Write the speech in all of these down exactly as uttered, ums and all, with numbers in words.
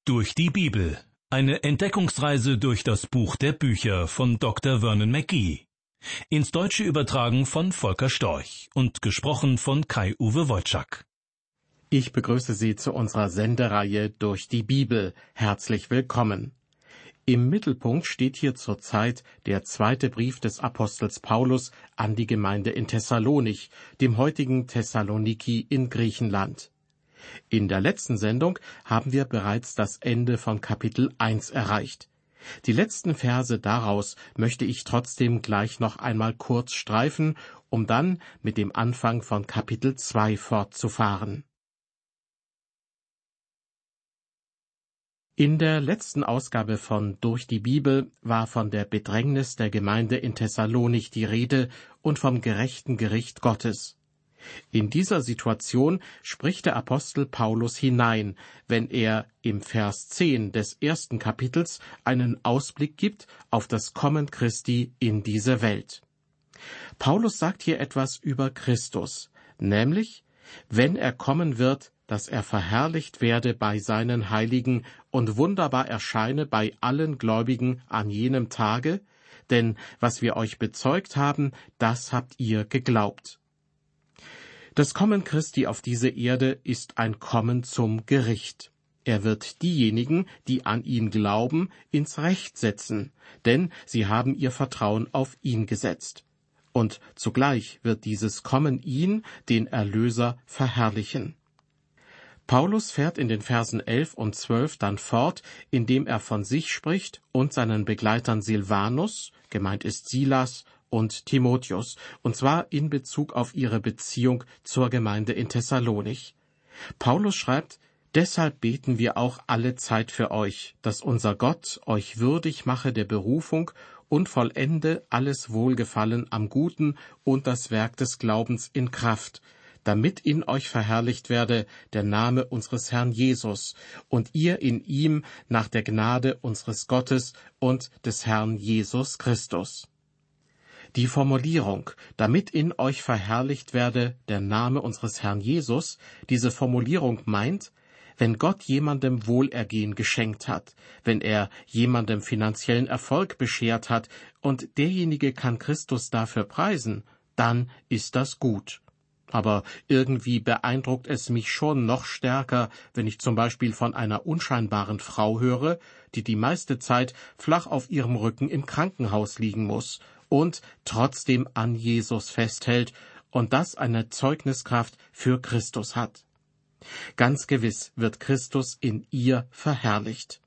Durch die Bibel. Eine Entdeckungsreise durch das Buch der Bücher von Doktor Vernon McGee. Ins Deutsche übertragen von Volker Storch und gesprochen von Kai-Uwe Wojczak. Ich begrüße Sie zu unserer Sendereihe Durch die Bibel. Herzlich willkommen. Im Mittelpunkt steht hier zurzeit der zweite Brief des Apostels Paulus an die Gemeinde in Thessalonich, dem heutigen Thessaloniki in Griechenland. In der letzten Sendung haben wir bereits das Ende von Kapitel eins erreicht. Die letzten Verse daraus möchte ich trotzdem gleich noch einmal kurz streifen, um dann mit dem Anfang von Kapitel zwei fortzufahren. In der letzten Ausgabe von Durch die Bibel war von der Bedrängnis der Gemeinde in Thessalonich die Rede und vom gerechten Gericht Gottes. In dieser Situation spricht der Apostel Paulus hinein, wenn er im Vers zehn des ersten Kapitels einen Ausblick gibt auf das Kommen Christi in diese Welt. Paulus sagt hier etwas über Christus, nämlich, wenn er kommen wird, dass er verherrlicht werde bei seinen Heiligen und wunderbar erscheine bei allen Gläubigen an jenem Tage, denn was wir euch bezeugt haben, das habt ihr geglaubt. Das Kommen Christi auf diese Erde ist ein Kommen zum Gericht. Er wird diejenigen, die an ihn glauben, ins Recht setzen, denn sie haben ihr Vertrauen auf ihn gesetzt. Und zugleich wird dieses Kommen ihn, den Erlöser, verherrlichen. Paulus fährt in den Versen elf und zwölf dann fort, indem er von sich spricht und seinen Begleitern Silvanus, gemeint ist Silas, und Timotheus, und zwar in Bezug auf ihre Beziehung zur Gemeinde in Thessalonich. Paulus schreibt, deshalb beten wir auch alle Zeit für euch, dass unser Gott euch würdig mache der Berufung und vollende alles Wohlgefallen am Guten und das Werk des Glaubens in Kraft, damit in euch verherrlicht werde der Name unseres Herrn Jesus und ihr in ihm nach der Gnade unseres Gottes und des Herrn Jesus Christus. Die Formulierung, damit in euch verherrlicht werde der Name unseres Herrn Jesus, diese Formulierung meint, wenn Gott jemandem Wohlergehen geschenkt hat, wenn er jemandem finanziellen Erfolg beschert hat und derjenige kann Christus dafür preisen, dann ist das gut. Aber irgendwie beeindruckt es mich schon noch stärker, wenn ich zum Beispiel von einer unscheinbaren Frau höre, die die meiste Zeit flach auf ihrem Rücken im Krankenhaus liegen muss und trotzdem an Jesus festhält und das eine Zeugniskraft für Christus hat. Ganz gewiss wird Christus in ihr verherrlicht.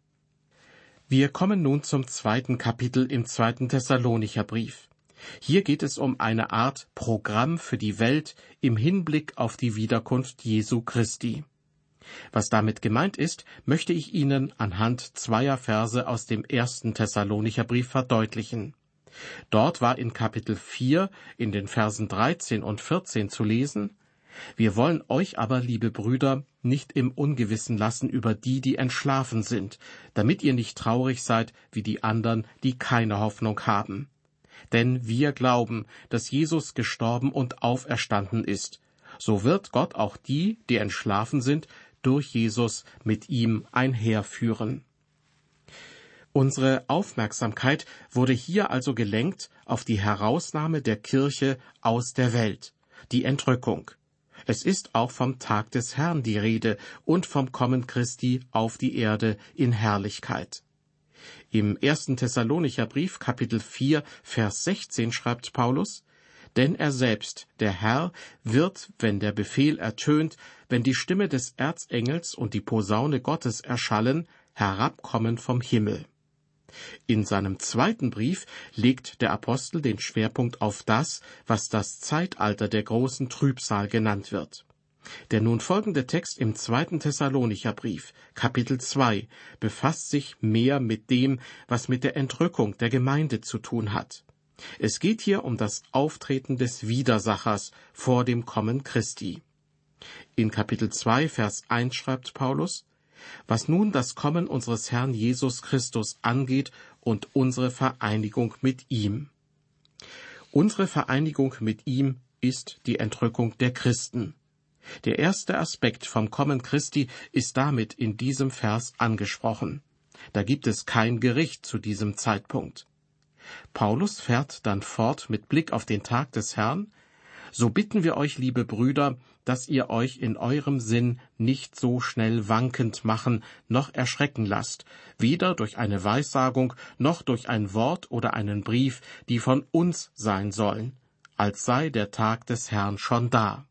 Wir kommen nun zum zweiten Kapitel im zweiten Thessalonicher Brief. Hier geht es um eine Art Programm für die Welt im Hinblick auf die Wiederkunft Jesu Christi. Was damit gemeint ist, möchte ich Ihnen anhand zweier Verse aus dem ersten Thessalonicher Brief verdeutlichen. Dort war in Kapitel vier in den Versen dreizehn und vierzehn zu lesen: Wir wollen euch aber, liebe Brüder, nicht im Ungewissen lassen über die, die entschlafen sind, damit ihr nicht traurig seid wie die anderen, die keine Hoffnung haben. Denn wir glauben, dass Jesus gestorben und auferstanden ist. So wird Gott auch die, die entschlafen sind, durch Jesus mit ihm einherführen. Unsere Aufmerksamkeit wurde hier also gelenkt auf die Herausnahme der Kirche aus der Welt, die Entrückung. Es ist auch vom Tag des Herrn die Rede und vom Kommen Christi auf die Erde in Herrlichkeit. Im ersten Thessalonicher Brief, Kapitel vier, Vers sechzehn schreibt Paulus: Denn er selbst, der Herr, wird, wenn der Befehl ertönt, wenn die Stimme des Erzengels und die Posaune Gottes erschallen, herabkommen vom Himmel. In seinem zweiten Brief legt der Apostel den Schwerpunkt auf das, was das Zeitalter der großen Trübsal genannt wird. Der nun folgende Text im zweiten Thessalonicher Brief, Kapitel zwei, befasst sich mehr mit dem, was mit der Entrückung der Gemeinde zu tun hat. Es geht hier um das Auftreten des Widersachers vor dem Kommen Christi. In Kapitel zwei, Vers eins schreibt Paulus: Was nun das Kommen unseres Herrn Jesus Christus angeht und unsere Vereinigung mit ihm. Unsere Vereinigung mit ihm ist die Entrückung der Christen. Der erste Aspekt vom Kommen Christi ist damit in diesem Vers angesprochen. Da gibt es kein Gericht zu diesem Zeitpunkt. Paulus fährt dann fort mit Blick auf den Tag des Herrn: So bitten wir euch, liebe Brüder, dass ihr euch in eurem Sinn nicht so schnell wankend machen, noch erschrecken lasst, weder durch eine Weissagung, noch durch ein Wort oder einen Brief, die von uns sein sollen, als sei der Tag des Herrn schon da.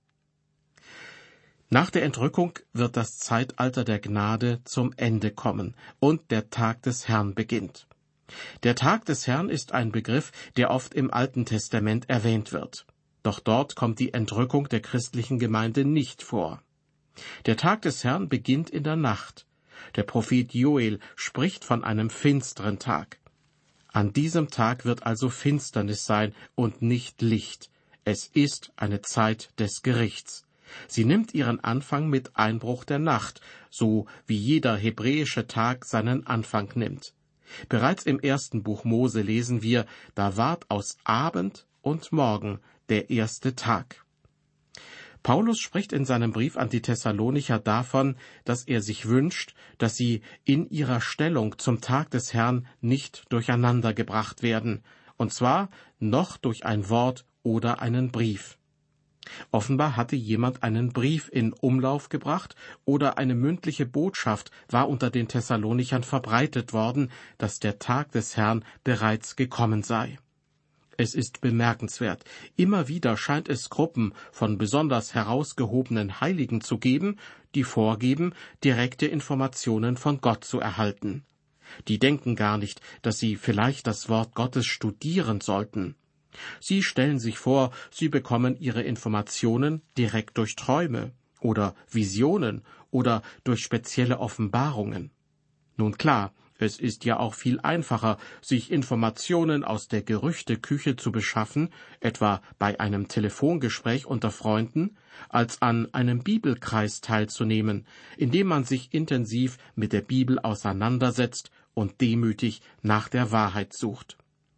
Nach der Entrückung wird das Zeitalter der Gnade zum Ende kommen und der Tag des Herrn beginnt. Der Tag des Herrn ist ein Begriff, der oft im Alten Testament erwähnt wird. Doch dort kommt die Entrückung der christlichen Gemeinde nicht vor. Der Tag des Herrn beginnt in der Nacht. Der Prophet Joel spricht von einem finsteren Tag. An diesem Tag wird also Finsternis sein und nicht Licht. Es ist eine Zeit des Gerichts. Sie nimmt ihren Anfang mit Einbruch der Nacht, so wie jeder hebräische Tag seinen Anfang nimmt. Bereits im ersten Buch Mose lesen wir: Da ward aus Abend und Morgen der erste Tag. Paulus spricht in seinem Brief an die Thessalonicher davon, dass er sich wünscht, dass sie in ihrer Stellung zum Tag des Herrn nicht durcheinandergebracht werden, und zwar noch durch ein Wort oder einen Brief. Offenbar hatte jemand einen Brief in Umlauf gebracht oder eine mündliche Botschaft war unter den Thessalonichern verbreitet worden, dass der Tag des Herrn bereits gekommen sei. Es ist bemerkenswert, immer wieder scheint es Gruppen von besonders herausgehobenen Heiligen zu geben, die vorgeben, direkte Informationen von Gott zu erhalten. Die denken gar nicht, dass sie vielleicht das Wort Gottes studieren sollten. Sie stellen sich vor, sie bekommen ihre Informationen direkt durch Träume oder Visionen oder durch spezielle Offenbarungen. Nun klar, es ist ja auch viel einfacher, sich Informationen aus der Gerüchteküche zu beschaffen, etwa bei einem Telefongespräch unter Freunden, als an einem Bibelkreis teilzunehmen, indem man sich intensiv mit der Bibel auseinandersetzt und demütig nach der Wahrheit sucht.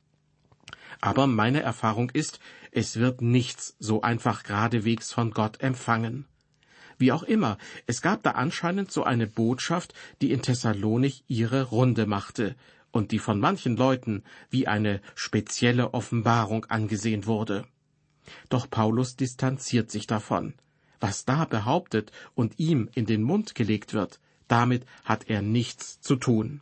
Aber meine Erfahrung ist, es wird nichts so einfach geradewegs von Gott empfangen. Wie auch immer, es gab da anscheinend so eine Botschaft, die in Thessalonich ihre Runde machte und die von manchen Leuten wie eine spezielle Offenbarung angesehen wurde. Doch Paulus distanziert sich davon. Was da behauptet und ihm in den Mund gelegt wird, damit hat er nichts zu tun.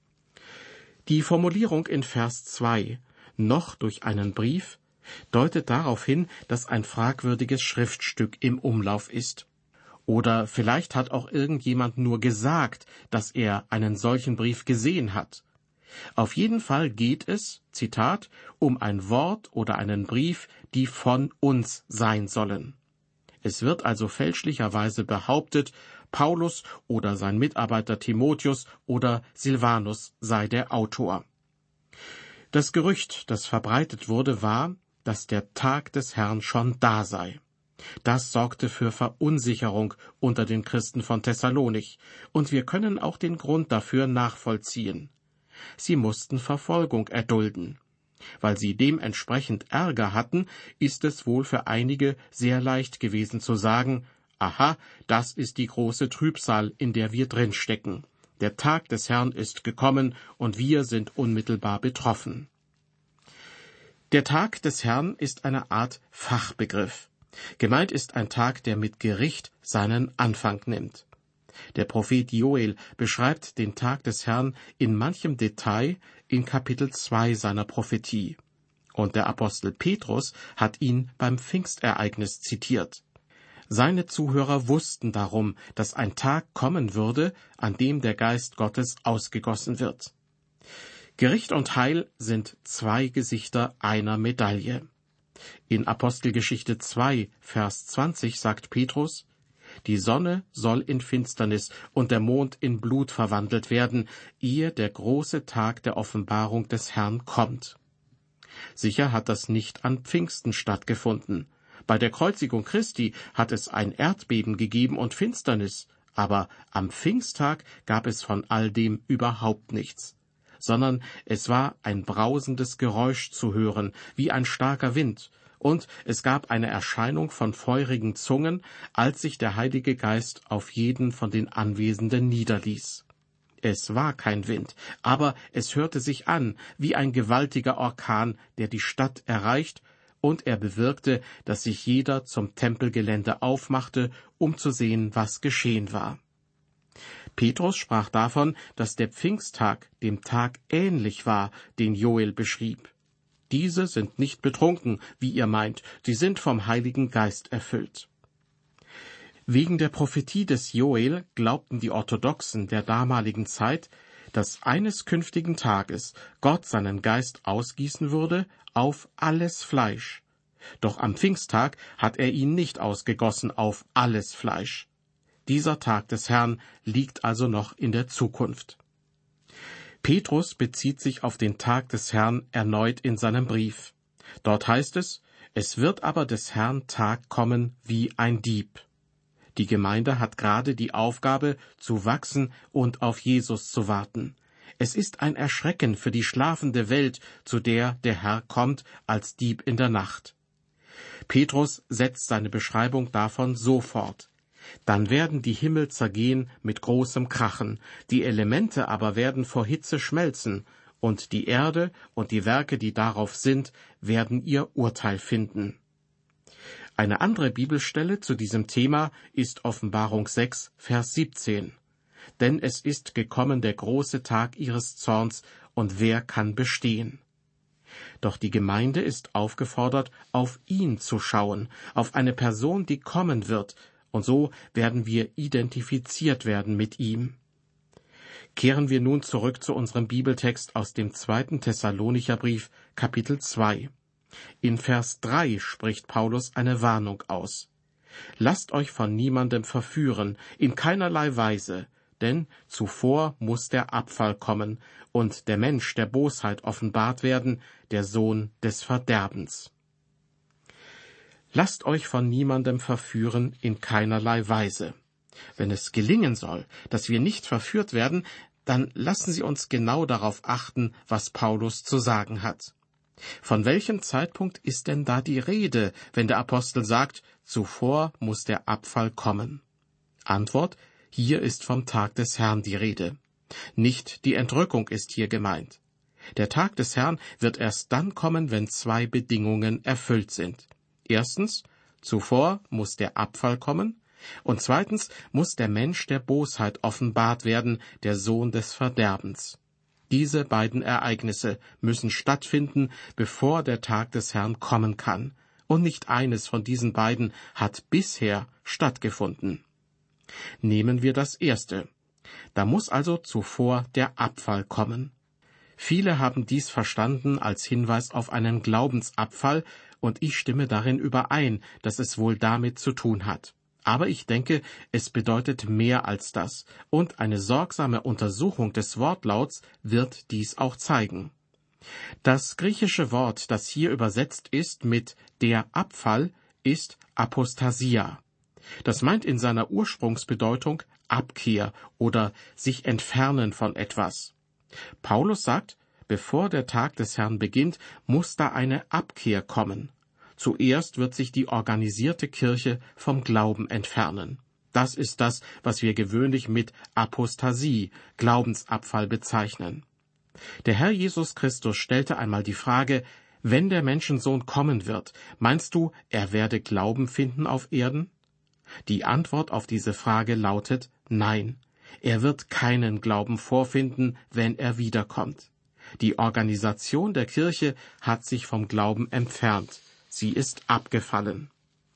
Die Formulierung in Vers zwei, noch durch einen Brief, deutet darauf hin, dass ein fragwürdiges Schriftstück im Umlauf ist. Oder vielleicht hat auch irgendjemand nur gesagt, dass er einen solchen Brief gesehen hat. Auf jeden Fall geht es, Zitat, um ein Wort oder einen Brief, die von uns sein sollen. Es wird also fälschlicherweise behauptet, Paulus oder sein Mitarbeiter Timotheus oder Silvanus sei der Autor. Das Gerücht, das verbreitet wurde, war, dass der Tag des Herrn schon da sei. Das sorgte für Verunsicherung unter den Christen von Thessalonich, und wir können auch den Grund dafür nachvollziehen. Sie mussten Verfolgung erdulden. Weil sie dementsprechend Ärger hatten, ist es wohl für einige sehr leicht gewesen zu sagen: Aha, das ist die große Trübsal, in der wir drinstecken. Der Tag des Herrn ist gekommen, und wir sind unmittelbar betroffen. Der Tag des Herrn ist eine Art Fachbegriff. Gemeint ist ein Tag, der mit Gericht seinen Anfang nimmt. Der Prophet Joel beschreibt den Tag des Herrn in manchem Detail in Kapitel zwei seiner Prophetie. Und der Apostel Petrus hat ihn beim Pfingstereignis zitiert. Seine Zuhörer wussten darum, dass ein Tag kommen würde, an dem der Geist Gottes ausgegossen wird. Gericht und Heil sind zwei Gesichter einer Medaille. In Apostelgeschichte zwei, Vers zwanzig sagt Petrus: Die Sonne soll in Finsternis und der Mond in Blut verwandelt werden, ehe der große Tag der Offenbarung des Herrn kommt. Sicher hat das nicht an Pfingsten stattgefunden. Bei der Kreuzigung Christi hat es ein Erdbeben gegeben und Finsternis, aber am Pfingsttag gab es von all dem überhaupt nichts, sondern es war ein brausendes Geräusch zu hören, wie ein starker Wind, und es gab eine Erscheinung von feurigen Zungen, als sich der Heilige Geist auf jeden von den Anwesenden niederließ. Es war kein Wind, aber es hörte sich an wie ein gewaltiger Orkan, der die Stadt erreicht, und er bewirkte, dass sich jeder zum Tempelgelände aufmachte, um zu sehen, was geschehen war. Petrus sprach davon, dass der Pfingsttag dem Tag ähnlich war, den Joel beschrieb. Diese sind nicht betrunken, wie ihr meint, sie sind vom Heiligen Geist erfüllt. Wegen der Prophetie des Joel glaubten die Orthodoxen der damaligen Zeit, dass eines künftigen Tages Gott seinen Geist ausgießen würde auf alles Fleisch. Doch am Pfingsttag hat er ihn nicht ausgegossen auf alles Fleisch. Dieser Tag des Herrn liegt also noch in der Zukunft. Petrus bezieht sich auf den Tag des Herrn erneut in seinem Brief. Dort heißt es, es wird aber des Herrn Tag kommen wie ein Dieb. Die Gemeinde hat gerade die Aufgabe, zu wachsen und auf Jesus zu warten. Es ist ein Erschrecken für die schlafende Welt, zu der der Herr kommt als Dieb in der Nacht. Petrus setzt seine Beschreibung davon so fort. Dann werden die Himmel zergehen mit großem Krachen, die Elemente aber werden vor Hitze schmelzen, und die Erde und die Werke, die darauf sind, werden ihr Urteil finden. Eine andere Bibelstelle zu diesem Thema ist Offenbarung sechs, Vers siebzehn. Denn es ist gekommen der große Tag ihres Zorns, und wer kann bestehen? Doch die Gemeinde ist aufgefordert, auf ihn zu schauen, auf eine Person, die kommen wird, und so werden wir identifiziert werden mit ihm. Kehren wir nun zurück zu unserem Bibeltext aus dem zweiten Thessalonicher Brief, Kapitel zwei. In Vers drei spricht Paulus eine Warnung aus. Lasst euch von niemandem verführen, in keinerlei Weise, denn zuvor muss der Abfall kommen und der Mensch der Bosheit offenbart werden, der Sohn des Verderbens. Lasst euch von niemandem verführen, in keinerlei Weise. Wenn es gelingen soll, dass wir nicht verführt werden, dann lassen Sie uns genau darauf achten, was Paulus zu sagen hat. Von welchem Zeitpunkt ist denn da die Rede, wenn der Apostel sagt, zuvor muss der Abfall kommen? Antwort, hier ist vom Tag des Herrn die Rede. Nicht die Entrückung ist hier gemeint. Der Tag des Herrn wird erst dann kommen, wenn zwei Bedingungen erfüllt sind. Erstens, zuvor muss der Abfall kommen, und zweitens muss der Mensch der Bosheit offenbart werden, der Sohn des Verderbens. Diese beiden Ereignisse müssen stattfinden, bevor der Tag des Herrn kommen kann, und nicht eines von diesen beiden hat bisher stattgefunden. Nehmen wir das erste. Da muss also zuvor der Abfall kommen. Viele haben dies verstanden als Hinweis auf einen Glaubensabfall, und ich stimme darin überein, dass es wohl damit zu tun hat. Aber ich denke, es bedeutet mehr als das, und eine sorgsame Untersuchung des Wortlauts wird dies auch zeigen. Das griechische Wort, das hier übersetzt ist mit der Abfall, ist Apostasia. Das meint in seiner Ursprungsbedeutung Abkehr oder sich entfernen von etwas. Paulus sagt, bevor der Tag des Herrn beginnt, muss da eine Abkehr kommen. Zuerst wird sich die organisierte Kirche vom Glauben entfernen. Das ist das, was wir gewöhnlich mit Apostasie, Glaubensabfall bezeichnen. Der Herr Jesus Christus stellte einmal die Frage, wenn der Menschensohn kommen wird, meinst du, er werde Glauben finden auf Erden? Die Antwort auf diese Frage lautet nein. Er wird keinen Glauben vorfinden, wenn er wiederkommt. Die Organisation der Kirche hat sich vom Glauben entfernt. Sie ist abgefallen.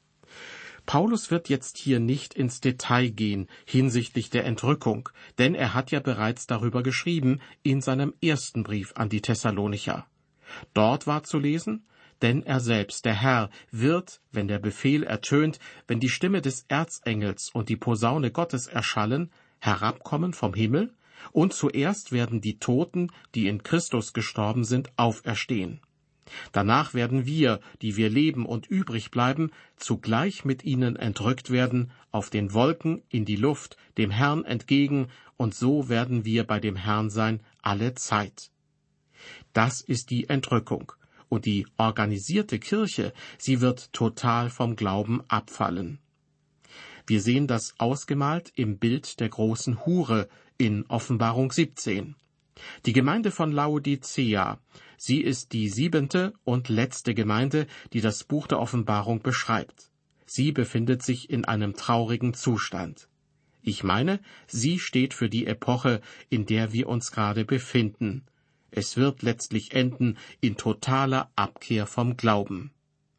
Paulus wird jetzt hier nicht ins Detail gehen hinsichtlich der Entrückung, denn er hat ja bereits darüber geschrieben in seinem ersten Brief an die Thessalonicher. Dort war zu lesen, denn er selbst, der Herr, wird, wenn der Befehl ertönt, wenn die Stimme des Erzengels und die Posaune Gottes erschallen, herabkommen vom Himmel, und zuerst werden die Toten, die in Christus gestorben sind, auferstehen. Danach werden wir, die wir leben und übrig bleiben, zugleich mit ihnen entrückt werden, auf den Wolken in die Luft, dem Herrn entgegen, und so werden wir bei dem Herrn sein alle Zeit. Das ist die Entrückung, Und die organisierte Kirche, sie wird total vom Glauben abfallen. Wir sehen das ausgemalt im Bild der großen Hure in Offenbarung siebzehn. Die Gemeinde von Laodicea, sie ist die siebente und letzte Gemeinde, die das Buch der Offenbarung beschreibt. Sie befindet sich in einem traurigen Zustand. Ich meine, sie steht für die Epoche, in der wir uns gerade befinden. Es wird letztlich enden in totaler Abkehr vom Glauben.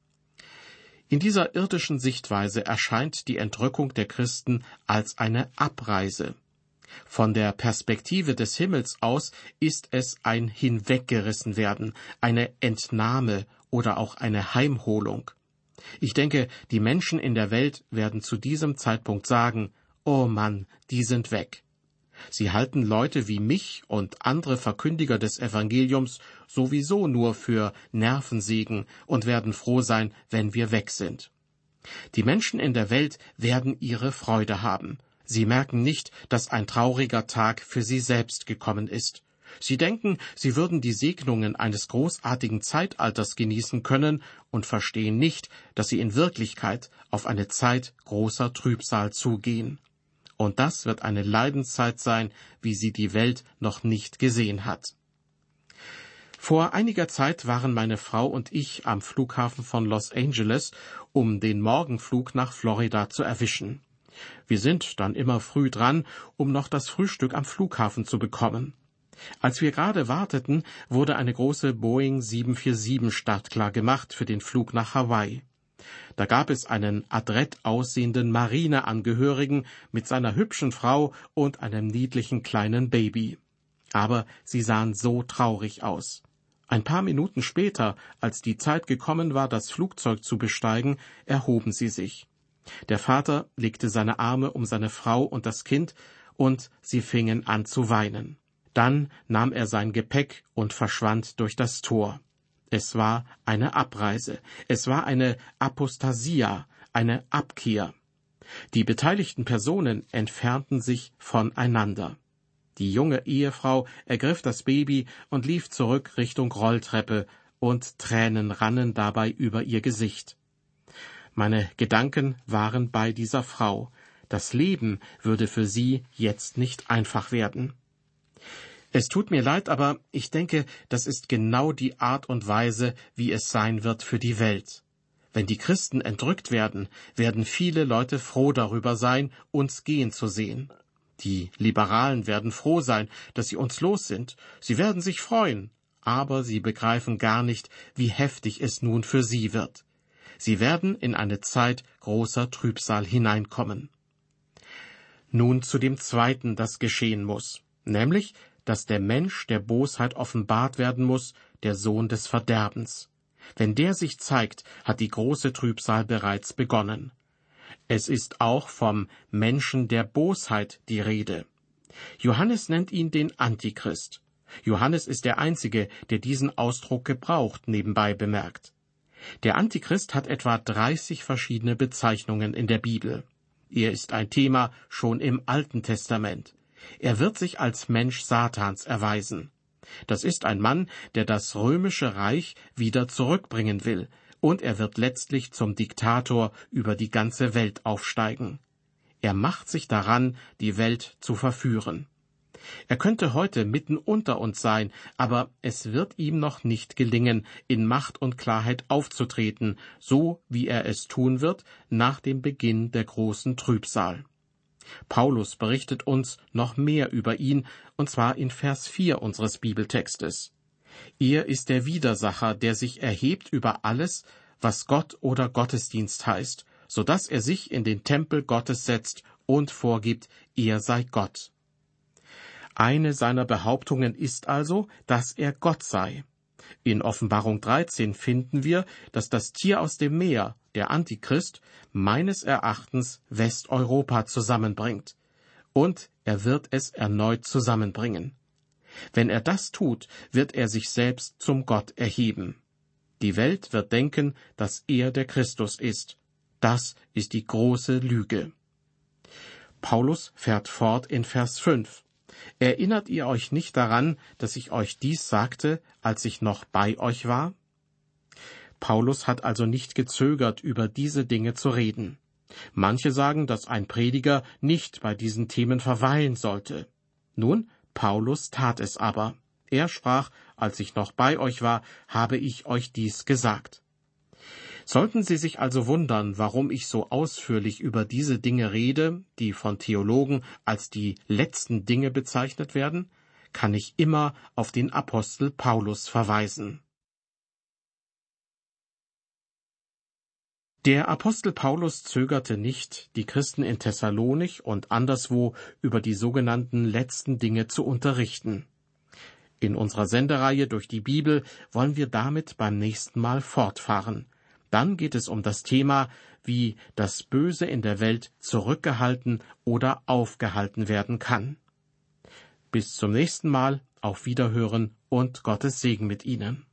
In dieser irdischen Sichtweise erscheint die Entrückung der Christen als eine Abreise. Von der Perspektive des Himmels aus ist es ein Hinweggerissenwerden, eine Entnahme oder auch eine Heimholung. Ich denke, die Menschen in der Welt werden zu diesem Zeitpunkt sagen, oh Mann, die sind weg. Sie halten Leute wie mich und andere Verkündiger des Evangeliums sowieso nur für Nervensägen und werden froh sein, wenn wir weg sind. Die Menschen in der Welt werden ihre Freude haben. Sie merken nicht, dass ein trauriger Tag für sie selbst gekommen ist. Sie denken, sie würden die Segnungen eines großartigen Zeitalters genießen können und verstehen nicht, dass sie in Wirklichkeit auf eine Zeit großer Trübsal zugehen. Und das wird eine Leidenszeit sein, wie sie die Welt noch nicht gesehen hat. Vor einiger Zeit waren meine Frau und ich am Flughafen von Los Angeles, um den Morgenflug nach Florida zu erwischen. Wir sind dann immer früh dran, um noch das Frühstück am Flughafen zu bekommen. Als wir gerade warteten, wurde eine große Boeing sieben vier sieben startklar gemacht für den Flug nach Hawaii. Da gab es einen adrett aussehenden Marineangehörigen mit seiner hübschen Frau und einem niedlichen kleinen Baby. Aber sie sahen so traurig aus. Ein paar Minuten später, als die Zeit gekommen war, das Flugzeug zu besteigen, erhoben sie sich. Der Vater legte seine Arme um seine Frau und das Kind, und sie fingen an zu weinen. Dann nahm er sein Gepäck und verschwand durch das Tor. Es war eine Abreise, es war eine Apostasia, eine Abkehr. Die beteiligten Personen entfernten sich voneinander. Die junge Ehefrau ergriff das Baby und lief zurück Richtung Rolltreppe, und Tränen rannen dabei über ihr Gesicht. Meine Gedanken waren bei dieser Frau. Das Leben würde für sie jetzt nicht einfach werden. Es tut mir leid, aber ich denke, das ist genau die Art und Weise, wie es sein wird für die Welt. Wenn die Christen entrückt werden, werden viele Leute froh darüber sein, uns gehen zu sehen. Die Liberalen werden froh sein, dass sie uns los sind. Sie werden sich freuen, aber sie begreifen gar nicht, wie heftig es nun für sie wird. Sie werden in eine Zeit großer Trübsal hineinkommen. Nun zu dem Zweiten, das geschehen muss, nämlich, dass der Mensch der Bosheit offenbart werden muss, der Sohn des Verderbens. Wenn der sich zeigt, hat die große Trübsal bereits begonnen. Es ist auch vom Menschen der Bosheit die Rede. Johannes nennt ihn den Antichrist. Johannes ist der Einzige, der diesen Ausdruck gebraucht, nebenbei bemerkt. Der Antichrist hat etwa dreißig verschiedene Bezeichnungen in der Bibel. Er ist ein Thema schon im Alten Testament. Er wird sich als Mensch Satans erweisen. Das ist ein Mann, der das römische Reich wieder zurückbringen will, und er wird letztlich zum Diktator über die ganze Welt aufsteigen. Er macht sich daran, die Welt zu verführen. Er könnte heute mitten unter uns sein, aber es wird ihm noch nicht gelingen, in Macht und Klarheit aufzutreten, so wie er es tun wird nach dem Beginn der großen Trübsal. Paulus berichtet uns noch mehr über ihn, und zwar in Vers vier unseres Bibeltextes. Er ist der Widersacher, der sich erhebt über alles, was Gott oder Gottesdienst heißt, so dass er sich in den Tempel Gottes setzt und vorgibt, er sei Gott. Eine seiner Behauptungen ist also, dass er Gott sei. In Offenbarung dreizehn finden wir, dass das Tier aus dem Meer, der Antichrist, meines Erachtens Westeuropa zusammenbringt. Und er wird es erneut zusammenbringen. Wenn er das tut, wird er sich selbst zum Gott erheben. Die Welt wird denken, dass er der Christus ist. Das ist die große Lüge. Paulus fährt fort in Vers fünf. Erinnert ihr euch nicht daran, dass ich euch dies sagte, als ich noch bei euch war? Paulus hat also nicht gezögert, über diese Dinge zu reden. Manche sagen, dass ein Prediger nicht bei diesen Themen verweilen sollte. Nun, Paulus tat es aber. Er sprach, als ich noch bei euch war, habe ich euch dies gesagt. Sollten Sie sich also wundern, warum ich so ausführlich über diese Dinge rede, die von Theologen als die letzten Dinge bezeichnet werden, kann ich immer auf den Apostel Paulus verweisen. Der Apostel Paulus zögerte nicht, die Christen in Thessalonich und anderswo über die sogenannten letzten Dinge zu unterrichten. In unserer Sendereihe durch die Bibel wollen wir damit beim nächsten Mal fortfahren. Dann geht es um das Thema, wie das Böse in der Welt zurückgehalten oder aufgehalten werden kann. Bis zum nächsten Mal, auf Wiederhören und Gottes Segen mit Ihnen.